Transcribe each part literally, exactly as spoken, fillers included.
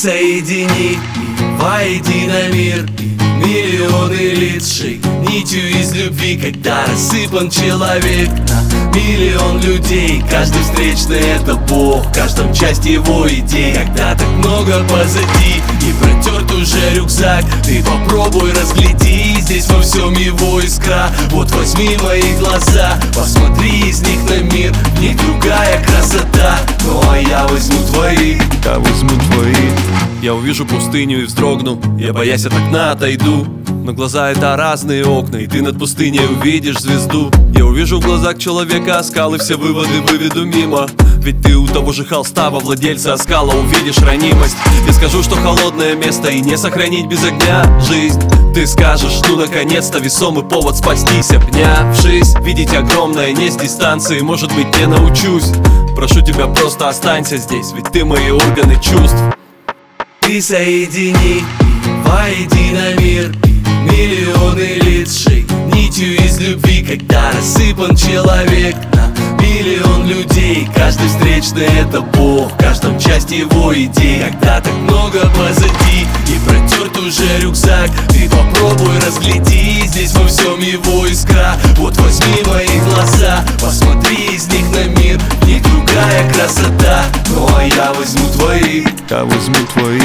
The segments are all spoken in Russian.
соедини и воедино мир, миллионы лиц, шей нитью из любви. Когда рассыпан человек на миллион людей, каждый встречный — это Бог, в каждом часть его идей. Когда так много позади и протерт уже рюкзак, ты попробуй разгляди, здесь во всем его искра. Вот возьми мои глаза, посмотри из них на мир, в них другая красота. Ну а я возьму твои, я возьму твои. Я увижу пустыню и вздрогну, я, боясь от окна, отойду. Но глаза — это разные окна, и ты над пустыней увидишь звезду. Я увижу в глазах человека оскал, и все выводы выведу мимо. Ведь ты у того же холста во владельца оскала увидишь ранимость. Я скажу, что холодное место и не сохранить без огня жизнь. Ты скажешь, ну наконец-то весомый повод спастись, обнявшись. Видеть огромное не с дистанции, может быть, не научусь. Прошу тебя, просто останься здесь, ведь ты мои органы чувств. Ты соедини и воедино мир, миллионы лиц, шей нитью из любви. Когда рассыпан человек на миллион людей, каждый встречный — это Бог, в каждом часть его идей. Когда так много позади и протерт уже рюкзак, ты попробуй разгляди, здесь во всем его искра. Вот возьми мои глаза, посмотри из них на мир, в них другая красота. Ну а я возьму твои, я возьму твои.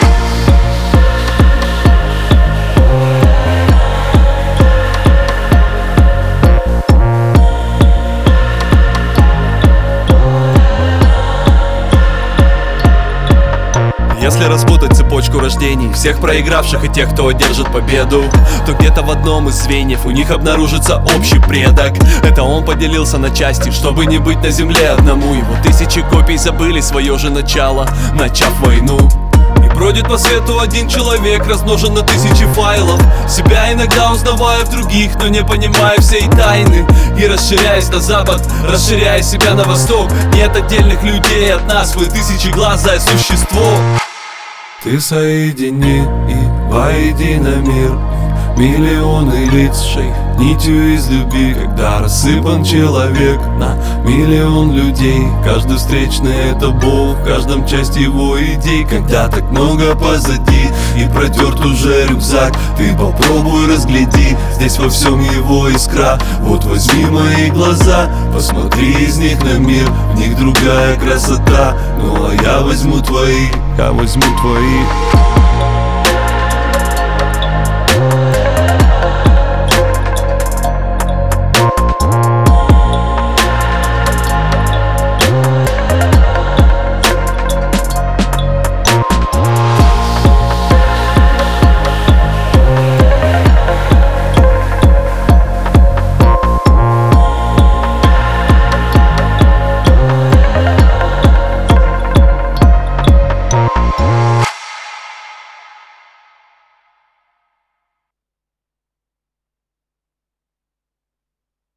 Если распутать цепочку рождений всех проигравших и тех, кто одержит победу, то где-то в одном из звеньев у них обнаружится общий предок. Это он поделился на части, чтобы не быть на земле одному. Его тысячи копий забыли свое же начало, начав войну. И бродит по свету один человек, размножен на тысячи файлов, себя иногда узнавая в других, но не понимая всей тайны. И расширяясь на запад, расширяя себя на восток, нет отдельных людей от нас, вы тысячеглазое существо. Ты соедини и воедино мир, миллионы лиц, шей нитью из любви. Когда рассыпан человек на миллион людей, каждый встречный — это Бог, в каждом часть его идей. Когда так много позади и протерт уже рюкзак, ты попробуй разгляди, здесь во всем его искра. Вот возьми мои глаза, посмотри из них на мир, в них другая красота. Ну а я возьму твои, я возьму твои.